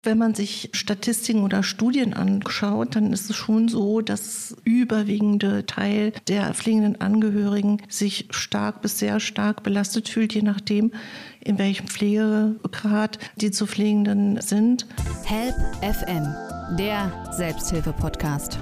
Wenn man sich Statistiken oder Studien anschaut, dann ist es schon so, dass überwiegende Teil der pflegenden Angehörigen sich stark bis sehr stark belastet fühlt, je nachdem, in welchem Pflegegrad die zu Pflegenden sind. Help FM, der Selbsthilfe-Podcast.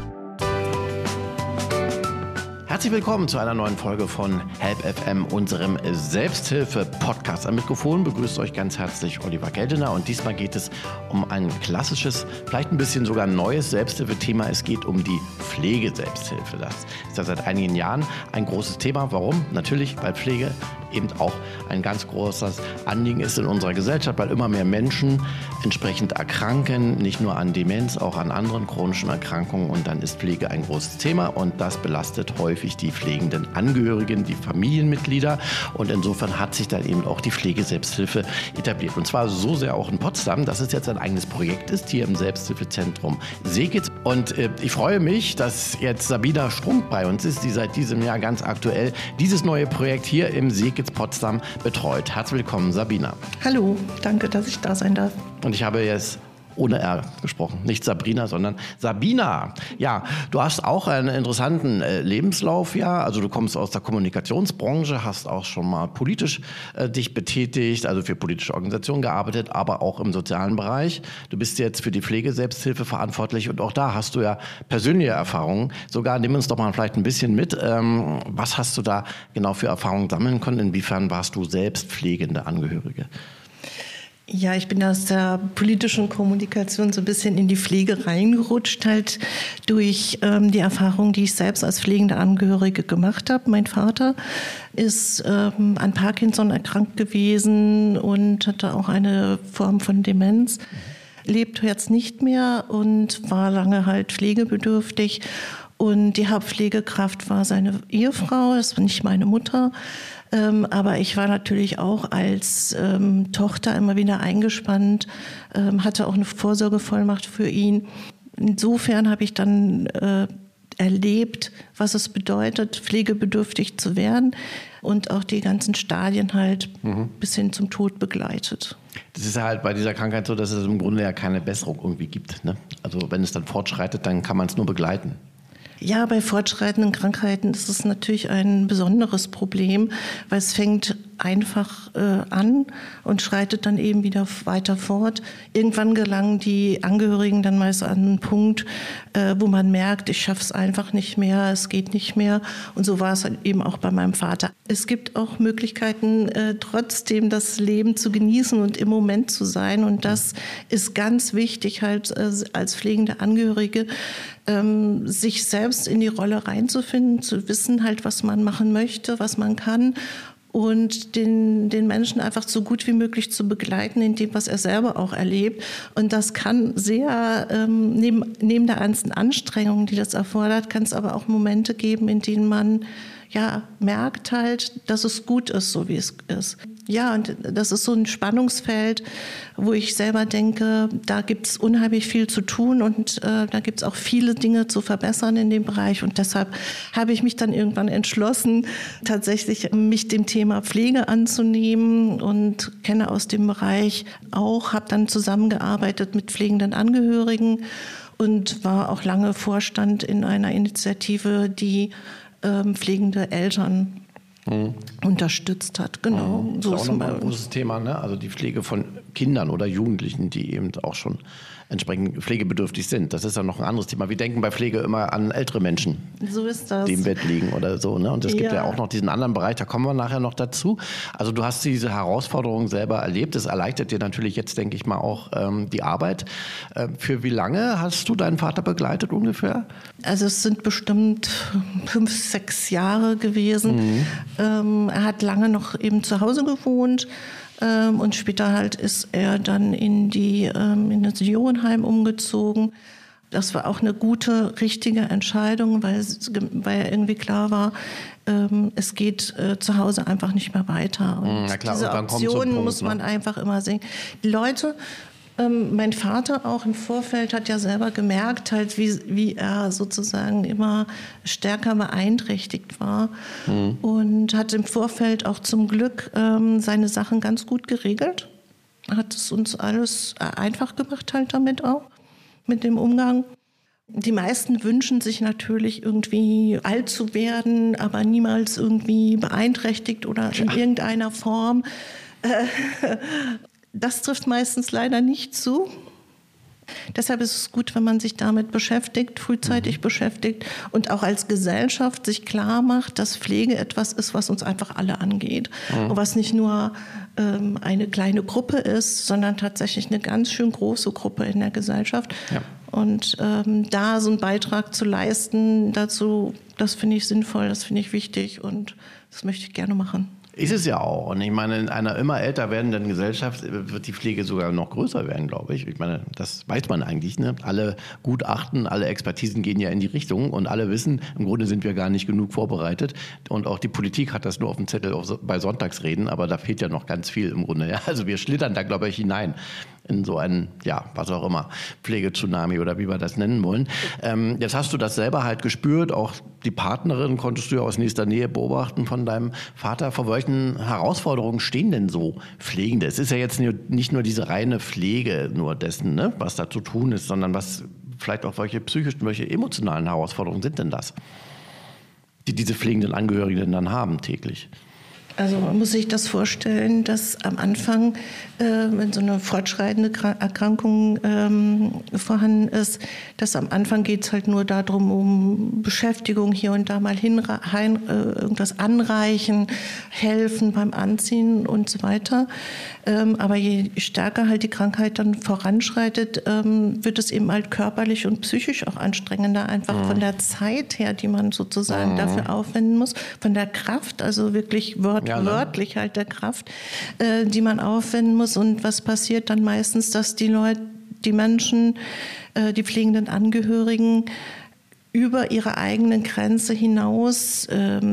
Herzlich willkommen zu einer neuen Folge von Help FM, unserem Selbsthilfe-Podcast. Am Mikrofon begrüßt euch ganz herzlich Oliver Geldener und diesmal geht es um ein klassisches, vielleicht ein bisschen sogar neues Selbsthilfethema. Es geht um die Pflegeselbsthilfe. Das ist ja seit einigen Jahren ein großes Thema. Warum? Natürlich, weil Pflege eben auch ein ganz großes Anliegen ist in unserer Gesellschaft, weil immer mehr Menschen entsprechend erkranken, nicht nur an Demenz, auch an anderen chronischen Erkrankungen, und dann ist Pflege ein großes Thema und das belastet häufig die pflegenden Angehörigen, die Familienmitglieder, und insofern hat sich dann eben auch die Pflegeselbsthilfe etabliert, und zwar so sehr auch in Potsdam, dass es jetzt ein eigenes Projekt ist, hier im Selbsthilfezentrum Seekitz, und ich freue mich, dass jetzt Sabina Strunk bei uns ist, die seit diesem Jahr ganz aktuell dieses neue Projekt hier im Seekitz Potsdam betreut. Herzlich willkommen, Sabina. Hallo, danke, dass ich da sein darf. Und ich habe jetzt ohne R gesprochen. Nicht Sabrina, sondern Sabina. Ja, du hast auch einen interessanten Lebenslauf, ja. Also du kommst aus der Kommunikationsbranche, hast auch schon mal politisch dich betätigt, also für politische Organisationen gearbeitet, aber auch im sozialen Bereich. Du bist jetzt für die Pflegeselbsthilfe verantwortlich und auch da hast du ja persönliche Erfahrungen. Sogar nimm uns doch mal vielleicht ein bisschen mit. Was hast du da genau für Erfahrungen sammeln können? Inwiefern warst du selbst pflegende Angehörige? Ja, ich bin aus der politischen Kommunikation so ein bisschen in die Pflege reingerutscht, halt durch die Erfahrung, die ich selbst als pflegende Angehörige gemacht habe. Mein Vater ist an Parkinson erkrankt gewesen und hatte auch eine Form von Demenz, lebt jetzt nicht mehr und war lange halt pflegebedürftig. Und die Hauptpflegekraft war seine Ehefrau, das war nicht meine Mutter. Aber ich war natürlich auch als Tochter immer wieder eingespannt, hatte auch eine Vorsorgevollmacht für ihn. Insofern habe ich dann erlebt, was es bedeutet, pflegebedürftig zu werden und auch die ganzen Stadien halt bis hin zum Tod begleitet. Das ist ja halt bei dieser Krankheit so, dass es im Grunde ja keine Besserung irgendwie gibt, ne? Also wenn es dann fortschreitet, dann kann man es nur begleiten. Ja, bei fortschreitenden Krankheiten ist es natürlich ein besonderes Problem, weil es fängt einfach an und schreitet dann eben wieder weiter fort. Irgendwann gelangen die Angehörigen dann meist an einen Punkt, wo man merkt, ich schaffe es einfach nicht mehr, es geht nicht mehr. Und so war es halt eben auch bei meinem Vater. Es gibt auch Möglichkeiten, trotzdem das Leben zu genießen und im Moment zu sein. Und das ist ganz wichtig, halt als pflegende Angehörige, sich selbst in die Rolle reinzufinden, zu wissen halt, was man machen möchte, was man kann, und den Menschen einfach so gut wie möglich zu begleiten in dem, was er selber auch erlebt. Und das kann sehr, neben der ganzen Anstrengung, die das erfordert, kann es aber auch Momente geben, in denen man ja merkt halt, dass es gut ist, so wie es ist. Ja, und das ist so ein Spannungsfeld, wo ich selber denke, da gibt es unheimlich viel zu tun und da gibt es auch viele Dinge zu verbessern in dem Bereich. Und deshalb habe ich mich dann irgendwann entschlossen, tatsächlich mich dem Thema Pflege anzunehmen und kenne aus dem Bereich auch, habe dann zusammengearbeitet mit pflegenden Angehörigen und war auch lange Vorstand in einer Initiative, die pflegende Eltern unterstützt hat. Genau. Das ist auch nochmal ein großes Thema, ne? Also die Pflege von Kindern oder Jugendlichen, die eben auch schon entsprechend pflegebedürftig sind. Das ist ja noch ein anderes Thema. Wir denken bei Pflege immer an ältere Menschen, so ist das, die im Bett liegen oder so, ne? Und es gibt ja auch noch diesen anderen Bereich, da kommen wir nachher noch dazu. Also du hast diese Herausforderung selber erlebt. Das erleichtert dir natürlich jetzt, denke ich mal, auch die Arbeit. Für wie lange hast du deinen Vater begleitet ungefähr? Also es sind bestimmt 5, 6 Jahre gewesen. Er hat lange noch eben zu Hause gewohnt. Und später halt ist er dann in das Seniorenheim umgezogen. Das war auch eine gute, richtige Entscheidung, weil irgendwie klar war, es geht zu Hause einfach nicht mehr weiter. Und na klar, diese und dann Optionen muss man einfach immer sehen. Die Leute, mein Vater auch im Vorfeld hat ja selber gemerkt, halt, wie er sozusagen immer stärker beeinträchtigt war und hat im Vorfeld auch zum Glück seine Sachen ganz gut geregelt. hat es uns alles einfach gemacht halt damit auch, mit dem Umgang. Die meisten wünschen sich natürlich irgendwie alt zu werden, aber niemals irgendwie beeinträchtigt oder in irgendeiner Form. Das trifft meistens leider nicht zu. Deshalb ist es gut, wenn man sich damit beschäftigt, frühzeitig beschäftigt und auch als Gesellschaft sich klar macht, dass Pflege etwas ist, was uns einfach alle angeht. Und was nicht nur eine kleine Gruppe ist, sondern tatsächlich eine ganz schön große Gruppe in der Gesellschaft. Ja. Und da so einen Beitrag zu leisten dazu, das finde ich sinnvoll, das finde ich wichtig und das möchte ich gerne machen. Ist es ja auch. Und ich meine, in einer immer älter werdenden Gesellschaft wird die Pflege sogar noch größer werden, glaube ich. Ich meine, das weiß man eigentlich. Ne? Alle Gutachten, alle Expertisen gehen ja in die Richtung und alle wissen, im Grunde sind wir gar nicht genug vorbereitet. Und auch die Politik hat das nur auf dem Zettel bei Sonntagsreden, aber da fehlt ja noch ganz viel im Grunde. Ja? Also wir schlittern da, glaube ich, hinein in so einen, ja, was auch immer, Pflegetsunami oder wie wir das nennen wollen. Jetzt hast du das selber halt gespürt, auch die Partnerin konntest du ja aus nächster Nähe beobachten von deinem Vater. Vor welchen Herausforderungen stehen denn so Pflegende? Es ist ja jetzt nicht nur diese reine Pflege nur dessen, ne, was da zu tun ist, sondern was vielleicht auch welche psychischen, welche emotionalen Herausforderungen sind denn das, die diese pflegenden Angehörigen dann haben täglich? Also man muss sich das vorstellen, dass am Anfang, wenn so eine fortschreitende Erkrankung vorhanden ist, dass am Anfang geht es halt nur darum, um Beschäftigung hier und da mal irgendwas anreichen, helfen beim Anziehen und so weiter. Aber je stärker halt die Krankheit dann voranschreitet, wird es eben halt körperlich und psychisch auch anstrengender, einfach von der Zeit her, die man sozusagen dafür aufwenden muss, von der Kraft, also wirklich wörtlich halt der Kraft, die man aufwenden muss. Und was passiert dann meistens, dass die Menschen, die pflegenden Angehörigen über ihre eigenen Grenze hinaus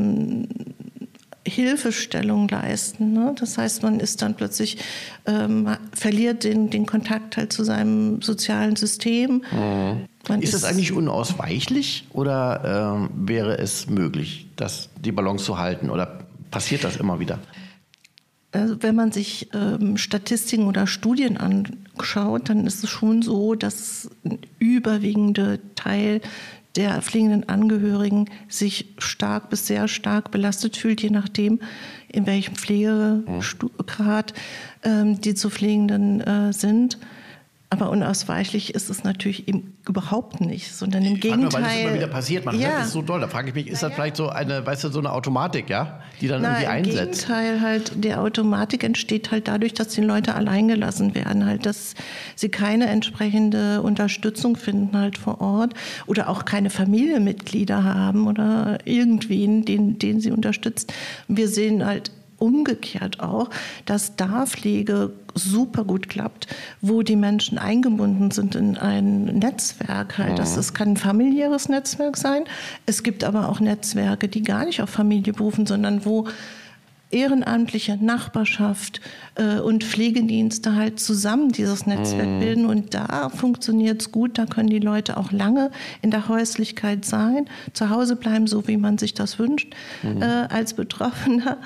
Hilfestellung leisten. Ne? Das heißt, man ist dann plötzlich, verliert den Kontakt halt zu seinem sozialen System. Ist das eigentlich unausweichlich oder wäre es möglich, die Balance zu halten oder passiert das immer wieder? Also wenn man sich Statistiken oder Studien anschaut, dann ist es schon so, dass ein überwiegender Teil der pflegenden Angehörigen sich stark bis sehr stark belastet fühlt, je nachdem, in welchem Pflegegrad die zu Pflegenden sind. Aber unausweichlich ist es natürlich eben überhaupt nicht, sondern im Gegenteil. Weil es immer wieder passiert, man hört es so doll. Da frage ich mich, ist das vielleicht so eine, so eine Automatik, ja, die dann irgendwie einsetzt? Im Gegenteil halt, der Automatik entsteht halt dadurch, dass die Leute allein gelassen werden, halt, dass sie keine entsprechende Unterstützung finden halt vor Ort oder auch keine Familienmitglieder haben oder irgendwen, den sie unterstützt. Wir sehen halt umgekehrt auch, dass da Pflege super gut klappt, wo die Menschen eingebunden sind in ein Netzwerk. Halt. Das kann ein familiäres Netzwerk sein. Es gibt aber auch Netzwerke, die gar nicht auf Familie berufen, sondern wo ehrenamtliche Nachbarschaft und Pflegedienste halt zusammen dieses Netzwerk bilden. Und da funktioniert es gut. Da können die Leute auch lange in der Häuslichkeit sein, zu Hause bleiben, so wie man sich das wünscht, als Betroffener.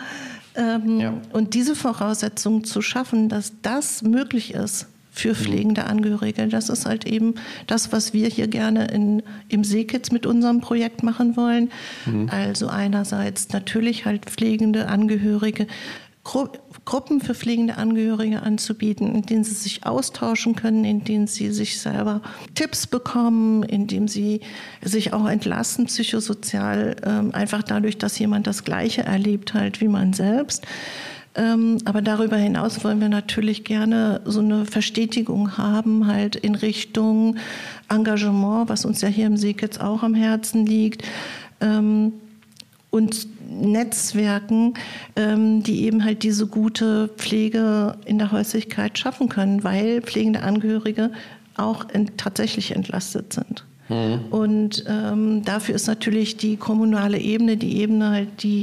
Und diese Voraussetzungen zu schaffen, dass das möglich ist für pflegende Angehörige, das ist halt eben das, was wir hier gerne im Seekids mit unserem Projekt machen wollen. Also einerseits natürlich halt pflegende Angehörige, Gruppen für pflegende Angehörige anzubieten, in denen sie sich austauschen können, in denen sie sich selber Tipps bekommen, in denen sie sich auch entlasten psychosozial, einfach dadurch, dass jemand das Gleiche erlebt halt wie man selbst. Aber darüber hinaus wollen wir natürlich gerne so eine Verstetigung haben, halt in Richtung Engagement, was uns ja hier im Seekids auch am Herzen liegt, und Netzwerken, die eben halt diese gute Pflege in der Häuslichkeit schaffen können, weil pflegende Angehörige auch tatsächlich entlastet sind. Und dafür ist natürlich die kommunale Ebene, die Ebene halt, die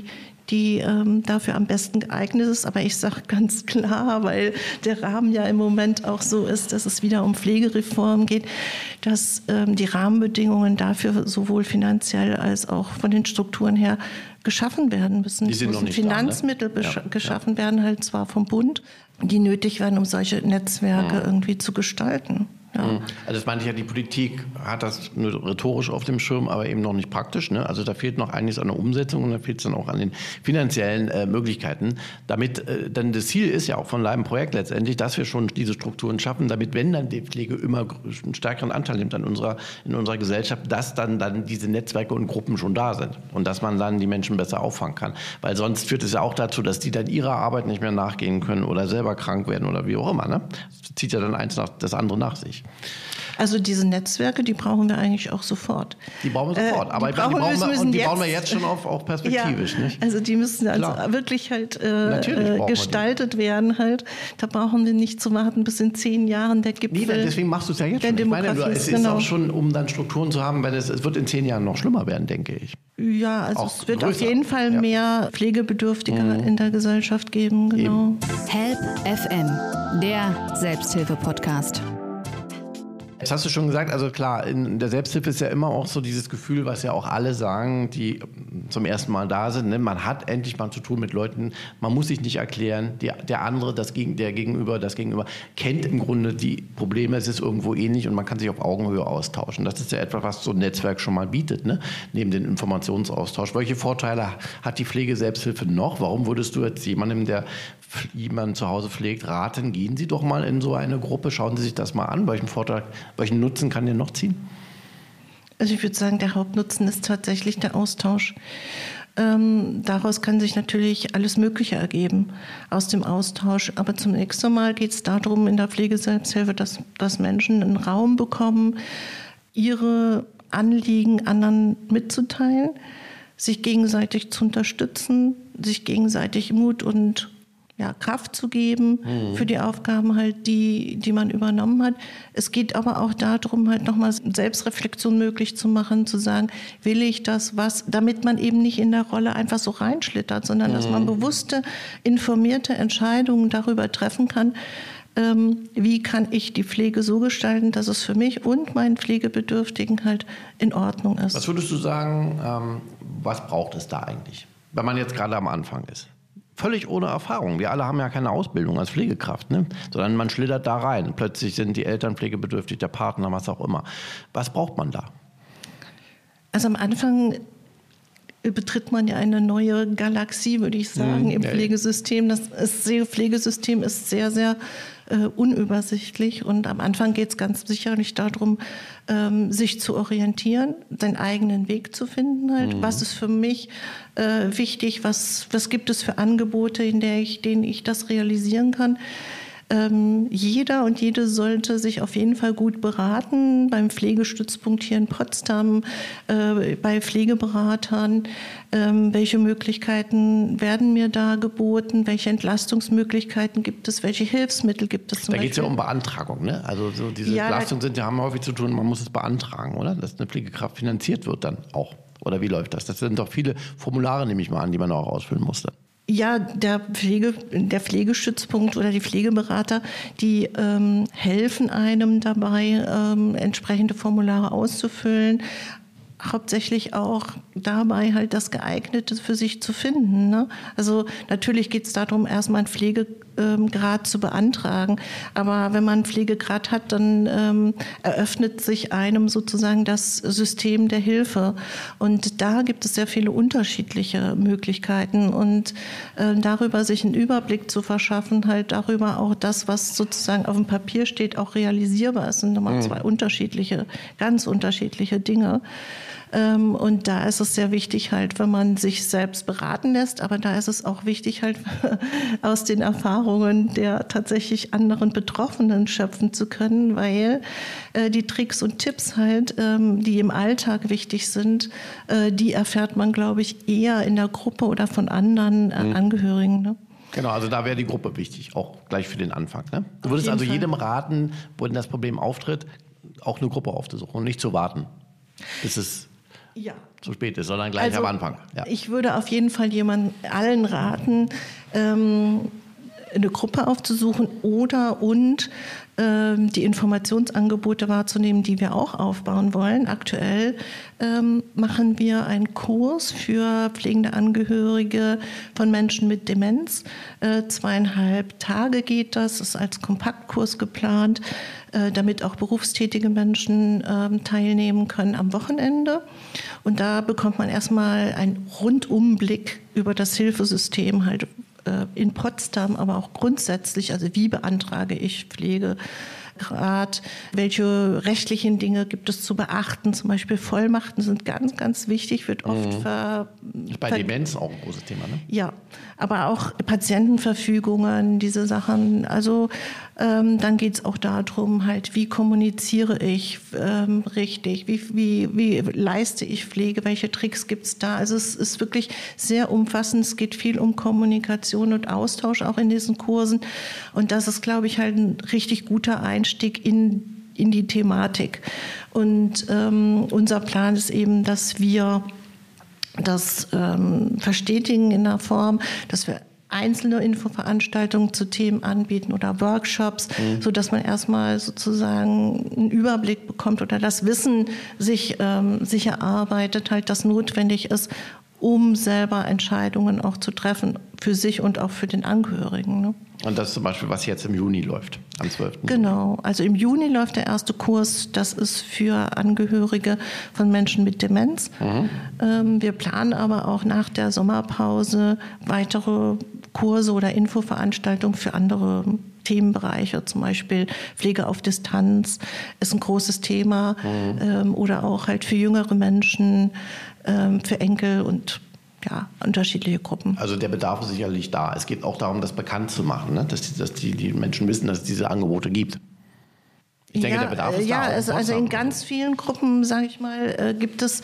die dafür am besten geeignet ist. Aber ich sage ganz klar, weil der Rahmen ja im Moment auch so ist, dass es wieder um Pflegereform geht, dass die Rahmenbedingungen dafür sowohl finanziell als auch von den Strukturen her geschaffen werden müssen. Es müssen Finanzmittel geschaffen werden, halt zwar vom Bund, die nötig werden, um solche Netzwerke irgendwie zu gestalten. Ja. Also das meine ich ja, die Politik hat das nur rhetorisch auf dem Schirm, aber eben noch nicht praktisch. Ne? Also da fehlt noch einiges an der Umsetzung und da fehlt es dann auch an den finanziellen Möglichkeiten. Damit, dann das Ziel ist ja auch von einem Projekt letztendlich, dass wir schon diese Strukturen schaffen, damit, wenn dann die Pflege immer einen stärkeren Anteil nimmt in unserer Gesellschaft, dass dann diese Netzwerke und Gruppen schon da sind und dass man dann die Menschen besser auffangen kann. Weil sonst führt es ja auch dazu, dass die dann ihrer Arbeit nicht mehr nachgehen können oder selber krank werden oder wie auch immer. Ne? Das zieht ja dann eins nach das andere nach sich. Also diese Netzwerke, die brauchen wir eigentlich auch sofort. Die brauchen wir sofort, aber die bauen wir jetzt schon auch perspektivisch. Ja, nicht? Also die müssen wirklich halt gestaltet werden. Halt. Da brauchen wir nicht zu warten bis in 10 Jahren der Gipfel. Nee, deswegen machst du es ja jetzt schon. Ich meine, es ist auch schon, um dann Strukturen zu haben, weil es wird in 10 Jahren noch schlimmer werden, denke ich. Ja, also es wird größer. Auf jeden Fall mehr Pflegebedürftige in der Gesellschaft geben. Genau. Help FM, der Selbsthilfe-Podcast. Jetzt hast du schon gesagt, also klar, in der Selbsthilfe ist ja immer auch so dieses Gefühl, was ja auch alle sagen, die zum ersten Mal da sind. Ne? Man hat endlich mal zu tun mit Leuten, man muss sich nicht erklären. Der andere, das Gegenüber kennt im Grunde die Probleme, es ist irgendwo ähnlich und man kann sich auf Augenhöhe austauschen. Das ist ja etwas, was so ein Netzwerk schon mal bietet, ne? Neben dem Informationsaustausch. Welche Vorteile hat die Pflege-Selbsthilfe noch? Warum würdest du jetzt jemandem, der jemanden zu Hause pflegt, raten, gehen Sie doch mal in so eine Gruppe, schauen Sie sich das mal an, welchen Nutzen kann der noch ziehen? Also ich würde sagen, der Hauptnutzen ist tatsächlich der Austausch. Daraus kann sich natürlich alles Mögliche ergeben aus dem Austausch. Aber zunächst einmal geht es darum, in der Pflege-Selbsthilfe, dass Menschen einen Raum bekommen, ihre Anliegen anderen mitzuteilen, sich gegenseitig zu unterstützen, sich gegenseitig Mut und Kraft zu geben für die Aufgaben halt, die man übernommen hat. Es geht aber auch darum, halt nochmal Selbstreflexion möglich zu machen, zu sagen, will ich das, was, damit man eben nicht in der Rolle einfach so reinschlittert, sondern dass man bewusste, informierte Entscheidungen darüber treffen kann, wie kann ich die Pflege so gestalten, dass es für mich und meinen Pflegebedürftigen halt in Ordnung ist. Was würdest du sagen, was braucht es da eigentlich, wenn man jetzt gerade am Anfang ist? Völlig ohne Erfahrung. Wir alle haben ja keine Ausbildung als Pflegekraft, ne? Sondern man schlittert da rein. Plötzlich sind die Eltern pflegebedürftig, der Partner, was auch immer. Was braucht man da? Also am Anfang betritt man ja eine neue Galaxie, würde ich sagen, im Pflegesystem. Das Pflegesystem ist sehr, sehr unübersichtlich. Und am Anfang geht es ganz sicherlich darum, sich zu orientieren, seinen eigenen Weg zu finden. Halt. Was ist für mich wichtig? Was gibt es für Angebote, in denen ich das realisieren kann? Jeder und jede sollte sich auf jeden Fall gut beraten, beim Pflegestützpunkt hier in Potsdam, bei Pflegeberatern. Welche Möglichkeiten werden mir da geboten? Welche Entlastungsmöglichkeiten gibt es? Welche Hilfsmittel gibt es? Da geht es ja um Beantragung, ne? Also so diese Entlastungen haben häufig zu tun, man muss es beantragen, oder? Dass eine Pflegekraft finanziert wird dann auch. Oder wie läuft das? Das sind doch viele Formulare, nehme ich mal an, die man auch ausfüllen musste. Ja, der Pflegestützpunkt oder die Pflegeberater, die helfen einem dabei, entsprechende Formulare auszufüllen. Hauptsächlich auch dabei halt das Geeignete für sich zu finden. Ne? Also natürlich geht es darum, erstmal einen Pflegegrad zu beantragen. Aber wenn man einen Pflegegrad hat, dann eröffnet sich einem sozusagen das System der Hilfe. Und da gibt es sehr viele unterschiedliche Möglichkeiten. Und darüber sich einen Überblick zu verschaffen, halt darüber auch das, was sozusagen auf dem Papier steht, auch realisierbar ist. Das sind nochmal zwei ganz unterschiedliche Dinge. Und da ist es sehr wichtig halt, wenn man sich selbst beraten lässt, aber da ist es auch wichtig halt aus den Erfahrungen der tatsächlich anderen Betroffenen schöpfen zu können, weil die Tricks und Tipps halt, die im Alltag wichtig sind, die erfährt man, glaube ich, eher in der Gruppe oder von anderen Angehörigen. Ne? Genau, also da wäre die Gruppe wichtig, auch gleich für den Anfang. Ne? Du würdest also jedem raten, wenn das Problem auftritt, auch eine Gruppe aufzusuchen und nicht zu warten, bis es zu spät ist, sondern gleich am Anfang. Ja. Ich würde auf jeden Fall allen raten, eine Gruppe aufzusuchen und die Informationsangebote wahrzunehmen, die wir auch aufbauen wollen. Aktuell machen wir einen Kurs für pflegende Angehörige von Menschen mit Demenz. 2,5 Tage geht das, ist als Kompaktkurs geplant, damit auch berufstätige Menschen teilnehmen können am Wochenende. Und da bekommt man erstmal einen Rundumblick über das Hilfesystem halt in Potsdam, aber auch grundsätzlich, also wie beantrage ich Pflegegrad, welche rechtlichen Dinge gibt es zu beachten, zum Beispiel Vollmachten sind ganz, ganz wichtig, wird oft ist bei Demenz auch ein großes Thema, ne? Ja, aber auch Patientenverfügungen, diese Sachen, also dann geht es auch darum, halt, wie kommuniziere ich richtig, wie leiste ich Pflege, welche Tricks gibt es da. Also es ist wirklich sehr umfassend, es geht viel um Kommunikation und Austausch auch in diesen Kursen. Und das ist, glaube ich, halt ein richtig guter Einstieg in die Thematik. Und unser Plan ist eben, dass wir das verstetigen in der Form, dass wir einzelne Infoveranstaltungen zu Themen anbieten oder Workshops, sodass man erstmal sozusagen einen Überblick bekommt oder das Wissen sich erarbeitet, halt das notwendig ist, um selber Entscheidungen auch zu treffen, für sich und auch für den Angehörigen. Ne? Und das ist zum Beispiel, was jetzt im Juni läuft, am 12. Genau, also im Juni läuft der erste Kurs, das ist für Angehörige von Menschen mit Demenz. Wir planen aber auch nach der Sommerpause weitere Kurse oder Infoveranstaltungen für andere Themenbereiche, zum Beispiel Pflege auf Distanz ist ein großes Thema oder auch halt für jüngere Menschen, für Enkel und ja, unterschiedliche Gruppen. Also der Bedarf ist sicherlich da. Es geht auch darum, das bekannt zu machen, ne? Dass die Menschen wissen, dass es diese Angebote gibt. Ich denke, der Bedarf ist da. Ja, also in ganz vielen Gruppen, sage ich mal, gibt es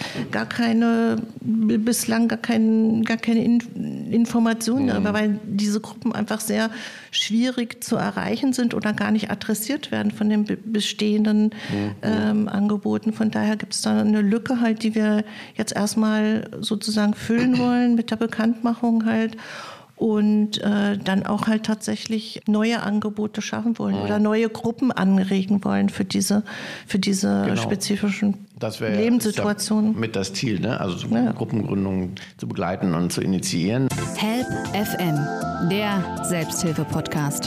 bislang gar keine Informationen darüber, weil diese Gruppen einfach sehr schwierig zu erreichen sind oder gar nicht adressiert werden von den bestehenden Angeboten. Von daher gibt es da eine Lücke halt, die wir jetzt erstmal sozusagen füllen wollen mit der Bekanntmachung halt. Und dann auch halt tatsächlich neue Angebote schaffen wollen oder neue Gruppen anregen wollen für diese spezifischen Lebenssituationen. Ja mit das Ziel, ne? Also Gruppengründungen zu begleiten und zu initiieren. Help FM, der Selbsthilfe-Podcast.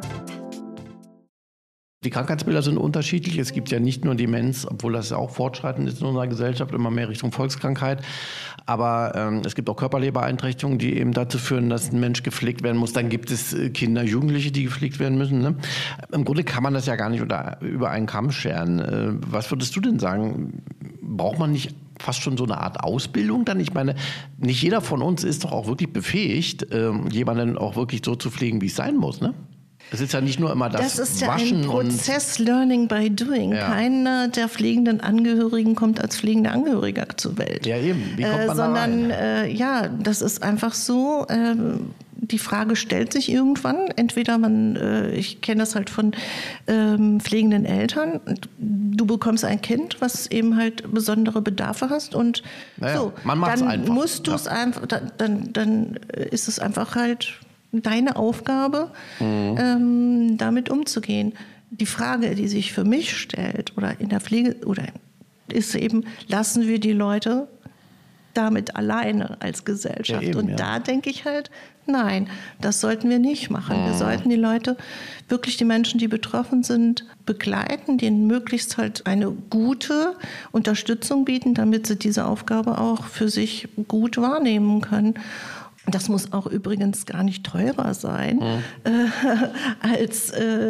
Die Krankheitsbilder sind unterschiedlich. Es gibt ja nicht nur Demenz, obwohl das ja auch fortschreitend ist in unserer Gesellschaft, immer mehr Richtung Volkskrankheit. Aber es gibt auch körperliche Beeinträchtigungen, die eben dazu führen, dass ein Mensch gepflegt werden muss. Dann gibt es Kinder, Jugendliche, die gepflegt werden müssen. Ne? Im Grunde kann man das ja gar nicht über einen Kamm scheren. Was würdest du denn sagen? Braucht man nicht fast schon so eine Art Ausbildung dann? Ich meine, nicht jeder von uns ist doch auch wirklich befähigt, jemanden auch wirklich so zu pflegen, wie es sein muss, ne? Es ist ja nicht nur immer das ist ja Waschen ein Prozess Learning by Doing. Ja. Keiner der pflegenden Angehörigen kommt als pflegender Angehöriger zur Welt. Ja, eben. Wie kommt man da rein? Das ist einfach so. Die Frage stellt sich irgendwann. Entweder ich kenne das halt von pflegenden Eltern. Du bekommst ein Kind, was eben halt besondere Bedarfe hast und man macht's dann einfach. Musst du es einfach. Dann ist es einfach halt deine Aufgabe, damit umzugehen. Die Frage, die sich für mich stellt, oder in der Pflege, ist eben, lassen wir die Leute damit alleine als Gesellschaft? Ja, eben, da denke ich halt, nein, das sollten wir nicht machen. Wir sollten die Leute, wirklich die Menschen, die betroffen sind, begleiten, denen möglichst halt eine gute Unterstützung bieten, damit sie diese Aufgabe auch für sich gut wahrnehmen können. Das muss auch übrigens gar nicht teurer sein als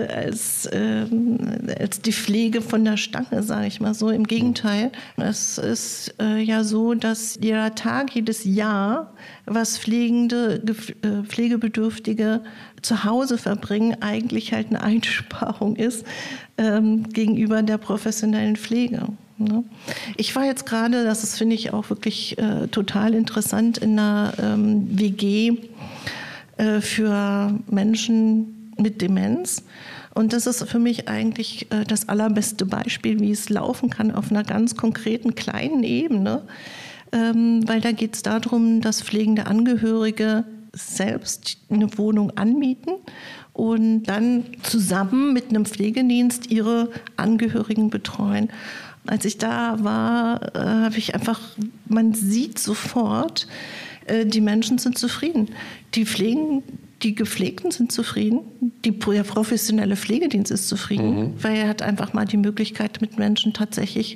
die Pflege von der Stange, sage ich mal so. Im Gegenteil, es ist ja so, dass jeder Tag, jedes Jahr, was Pflegebedürftige zu Hause verbringen, eigentlich halt eine Einsparung ist gegenüber der professionellen Pflege. Ich war jetzt gerade, das finde ich auch wirklich total interessant, in einer WG für Menschen mit Demenz. Und das ist für mich eigentlich das allerbeste Beispiel, wie es laufen kann auf einer ganz konkreten kleinen Ebene, weil da geht es darum, dass pflegende Angehörige selbst eine Wohnung anmieten und dann zusammen mit einem Pflegedienst ihre Angehörigen betreuen. Als ich da war, habe ich einfach, man sieht sofort, die Menschen sind zufrieden. Die Gepflegten sind zufrieden, der professionelle Pflegedienst ist zufrieden, weil er hat einfach mal die Möglichkeit, mit Menschen tatsächlich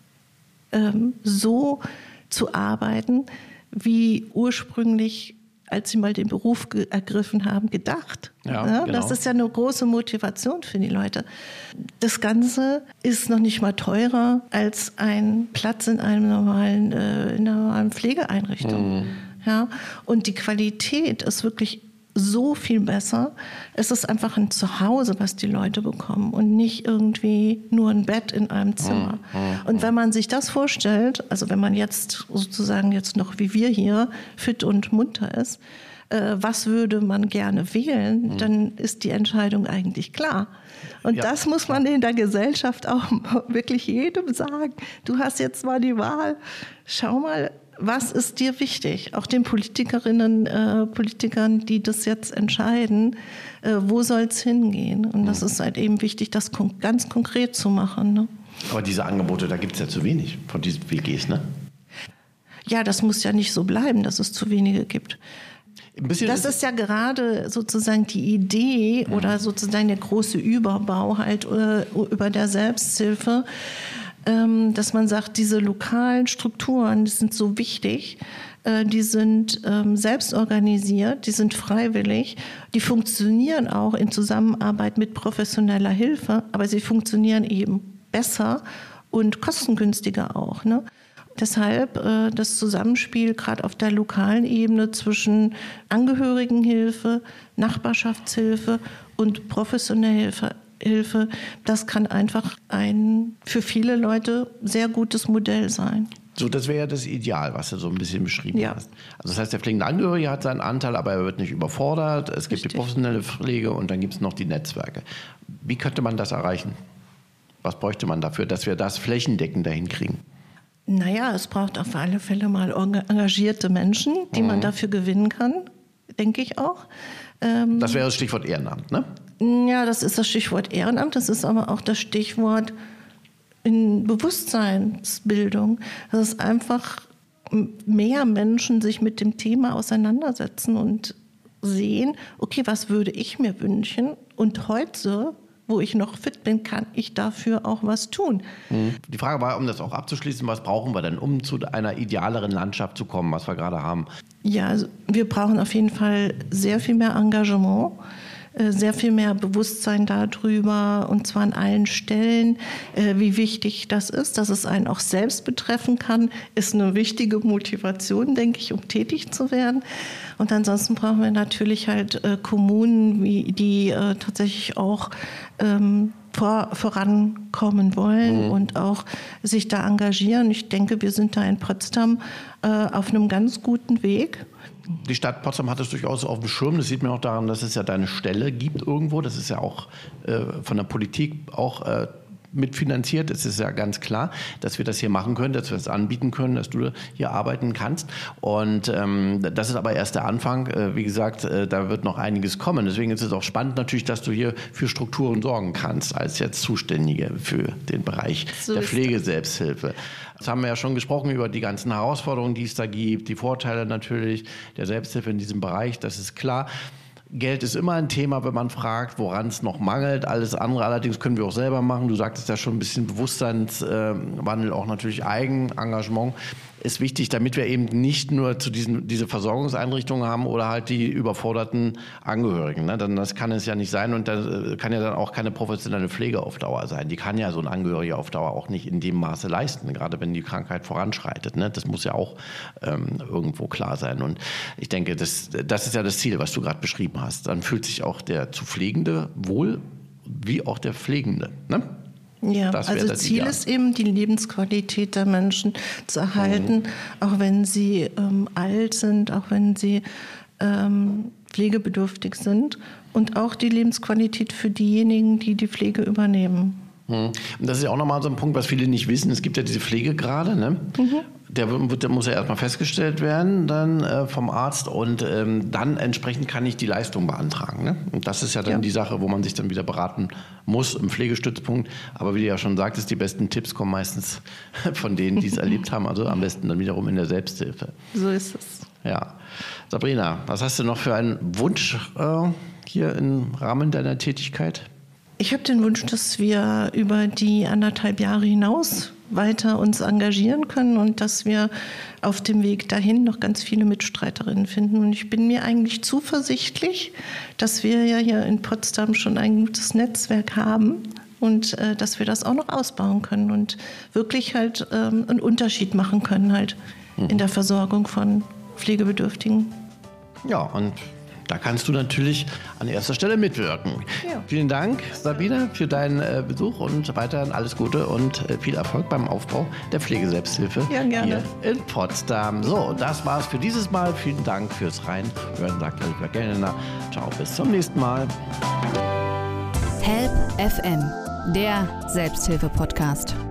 so zu arbeiten, wie ursprünglich, als sie mal den Beruf ergriffen haben, gedacht. Ja, genau. Das ist ja eine große Motivation für die Leute. Das Ganze ist noch nicht mal teurer als ein Platz in einer normalen Pflegeeinrichtung. Ja, und die Qualität ist wirklich so viel besser. Es ist einfach ein Zuhause, was die Leute bekommen und nicht irgendwie nur ein Bett in einem Zimmer. Und wenn man sich das vorstellt, also wenn man jetzt sozusagen jetzt noch wie wir hier fit und munter ist, was würde man gerne wählen, dann ist die Entscheidung eigentlich klar. Und das muss man in der Gesellschaft auch wirklich jedem sagen. Du hast jetzt mal die Wahl. Schau mal, was ist dir wichtig? Auch den Politikern, die das jetzt entscheiden, wo soll es hingehen? Und das ist halt eben wichtig, das ganz konkret zu machen. Ne? Aber diese Angebote, da gibt es ja zu wenig von diesen WGs, ne? Ja, das muss ja nicht so bleiben, dass es zu wenige gibt. Das ist ja gerade sozusagen die Idee oder sozusagen der große Überbau halt über der Selbsthilfe, dass man sagt, diese lokalen Strukturen, die sind so wichtig, die sind selbst organisiert, die sind freiwillig, die funktionieren auch in Zusammenarbeit mit professioneller Hilfe, aber sie funktionieren eben besser und kostengünstiger auch, ne? Deshalb das Zusammenspiel gerade auf der lokalen Ebene zwischen Angehörigenhilfe, Nachbarschaftshilfe und professioneller Hilfe, das kann einfach ein für viele Leute sehr gutes Modell sein. So, das wäre ja das Ideal, was du so ein bisschen beschrieben hast. Also das heißt, der pflegende Angehörige hat seinen Anteil, aber er wird nicht überfordert. Es gibt die professionelle Pflege und dann gibt es noch die Netzwerke. Wie könnte man das erreichen? Was bräuchte man dafür, dass wir das flächendeckender hinkriegen? Naja, es braucht auf alle Fälle mal engagierte Menschen, die man dafür gewinnen kann, denke ich auch. Das wäre das Stichwort Ehrenamt, ne? Ja, das ist das Stichwort Ehrenamt, das ist aber auch das Stichwort in Bewusstseinsbildung. Das ist einfach mehr Menschen sich mit dem Thema auseinandersetzen und sehen, okay, was würde ich mir wünschen? Und heute, wo ich noch fit bin, kann ich dafür auch was tun. Die Frage war, um das auch abzuschließen, was brauchen wir denn, um zu einer idealeren Landschaft zu kommen, was wir gerade haben? Ja, also wir brauchen auf jeden Fall sehr viel mehr Engagement, sehr viel mehr Bewusstsein darüber, und zwar an allen Stellen, wie wichtig das ist, dass es einen auch selbst betreffen kann, ist eine wichtige Motivation, denke ich, um tätig zu werden. Und ansonsten brauchen wir natürlich halt Kommunen, die tatsächlich auch vorankommen wollen und auch sich da engagieren. Ich denke, wir sind da in Potsdam auf einem ganz guten Weg. Die Stadt Potsdam hat es durchaus auf dem Schirm. Das sieht man auch daran, dass es ja deine Stelle gibt irgendwo. Das ist ja auch von der Politik auch mitfinanziert. Es ist ja ganz klar, dass wir das hier machen können, dass wir das anbieten können, dass du hier arbeiten kannst. Und das ist aber erst der Anfang. Wie gesagt, da wird noch einiges kommen. Deswegen ist es auch spannend natürlich, dass du hier für Strukturen sorgen kannst, als jetzt Zuständige für den Bereich der Pflegeselbsthilfe. Das haben wir ja schon gesprochen über die ganzen Herausforderungen, die es da gibt, die Vorteile natürlich der Selbsthilfe in diesem Bereich, das ist klar. Geld ist immer ein Thema, wenn man fragt, woran es noch mangelt. Alles andere allerdings können wir auch selber machen. Du sagtest ja schon ein bisschen Bewusstseinswandel, auch natürlich Eigenengagement ist wichtig, damit wir eben nicht nur diese Versorgungseinrichtungen haben oder halt die überforderten Angehörigen. Ne? Denn das kann es ja nicht sein und das kann ja dann auch keine professionelle Pflege auf Dauer sein. Die kann ja so ein Angehöriger auf Dauer auch nicht in dem Maße leisten, gerade wenn die Krankheit voranschreitet. Ne? Das muss ja auch irgendwo klar sein. Und ich denke, das ist ja das Ziel, was du gerade beschrieben hast. Dann fühlt sich auch der zu Pflegende wohl, wie auch der Pflegende. Ne? Ja, also Ziel ist eben, die Lebensqualität der Menschen zu erhalten, auch wenn sie alt sind, auch wenn sie pflegebedürftig sind. und auch die Lebensqualität für diejenigen, die die Pflege übernehmen. Und das ist ja auch nochmal so ein Punkt, was viele nicht wissen. Es gibt ja diese Pflegegrade, ne? Der muss ja erstmal festgestellt werden dann vom Arzt und dann entsprechend kann ich die Leistung beantragen. Ne? Und das ist ja dann die Sache, wo man sich dann wieder beraten muss im Pflegestützpunkt. Aber wie du ja schon sagtest, die besten Tipps kommen meistens von denen, die es erlebt haben. Also am besten dann wiederum in der Selbsthilfe. So ist es. Ja. Sabrina, was hast du noch für einen Wunsch hier im Rahmen deiner Tätigkeit? Ich habe den Wunsch, dass wir über die 1,5 Jahre hinaus weiter uns engagieren können und dass wir auf dem Weg dahin noch ganz viele Mitstreiterinnen finden. Und ich bin mir eigentlich zuversichtlich, dass wir ja hier in Potsdam schon ein gutes Netzwerk haben und dass wir das auch noch ausbauen können und wirklich halt einen Unterschied machen können halt in der Versorgung von Pflegebedürftigen. Ja, und da kannst du natürlich an erster Stelle mitwirken. Ja. Vielen Dank, Sabine, für deinen Besuch und weiterhin alles Gute und viel Erfolg beim Aufbau der Pflegeselbsthilfe hier in Potsdam. So, das war's für dieses Mal. Vielen Dank fürs Reinhören, sagt Oliver Gellner. Ciao, bis zum nächsten Mal. Help FM, der Selbsthilfe-Podcast.